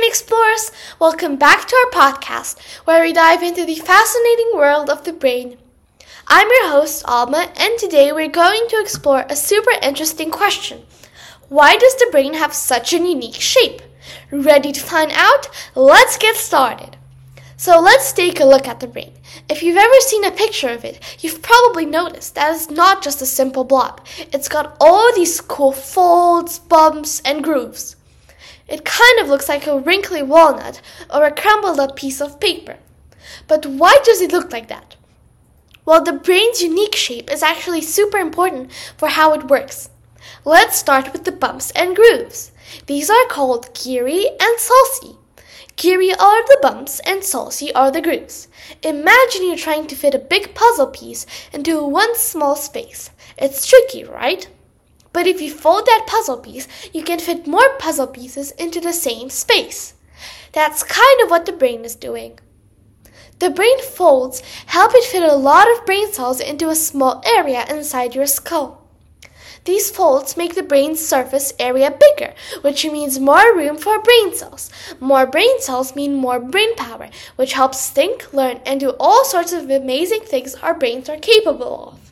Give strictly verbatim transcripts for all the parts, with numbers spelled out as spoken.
Explorers! Welcome back to our podcast, where we dive into the fascinating world of the brain. I'm your host, Alma, and today we're going to explore a super interesting question. Why does the brain have such a unique shape? Ready to find out? Let's get started. So let's take a look at the brain. If you've ever seen a picture of it, you've probably noticed that it's not just a simple blob. It's got all these cool folds, bumps, and grooves. It kind of looks like a wrinkly walnut or a crumbled up piece of paper. But why does it look like that? Well, the brain's unique shape is actually super important for how it works. Let's start with the bumps and grooves. These are called gyri and sulci. Gyri are the bumps and sulci are the grooves. Imagine you're trying to fit a big puzzle piece into one small space. It's tricky, right? But if you fold that puzzle piece, you can fit more puzzle pieces into the same space. That's kind of what the brain is doing. The brain folds help it fit a lot of brain cells into a small area inside your skull. These folds make the brain's surface area bigger, which means more room for brain cells. More brain cells mean more brain power, which helps think, learn, and do all sorts of amazing things our brains are capable of.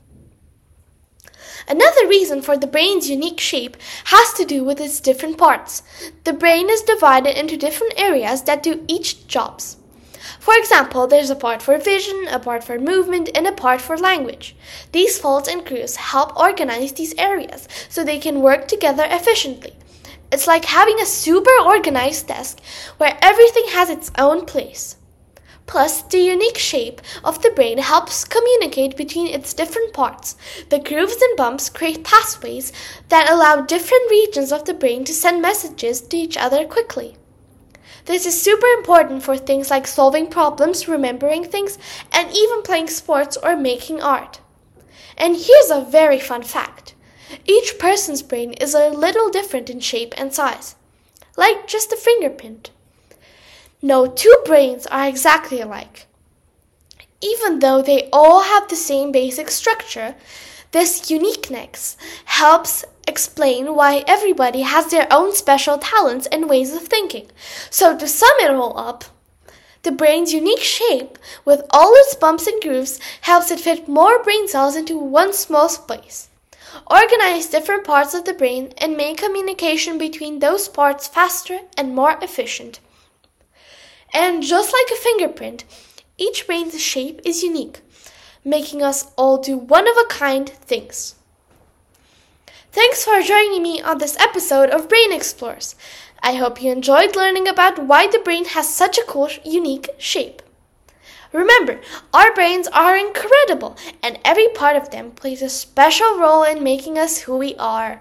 Another reason for the brain's unique shape has to do with its different parts. The brain is divided into different areas that do each jobs. For example, there's a part for vision, a part for movement, and a part for language. These folds and grooves help organize these areas so they can work together efficiently. It's like having a super organized desk where everything has its own place. Plus, the unique shape of the brain helps communicate between its different parts. The grooves and bumps create pathways that allow different regions of the brain to send messages to each other quickly. This is super important for things like solving problems, remembering things, and even playing sports or making art. And here's a very fun fact. Each person's brain is a little different in shape and size, like just a fingerprint. No two brains are exactly alike. Even though they all have the same basic structure, this uniqueness helps explain why everybody has their own special talents and ways of thinking. So to sum it all up, the brain's unique shape, with all its bumps and grooves, helps it fit more brain cells into one small space, organize different parts of the brain, and make communication between those parts faster and more efficient. And just like a fingerprint, each brain's shape is unique, making us all do one-of-a-kind things. Thanks for joining me on this episode of Brain Explorers. I hope you enjoyed learning about why the brain has such a cool, unique shape. Remember, our brains are incredible, and every part of them plays a special role in making us who we are.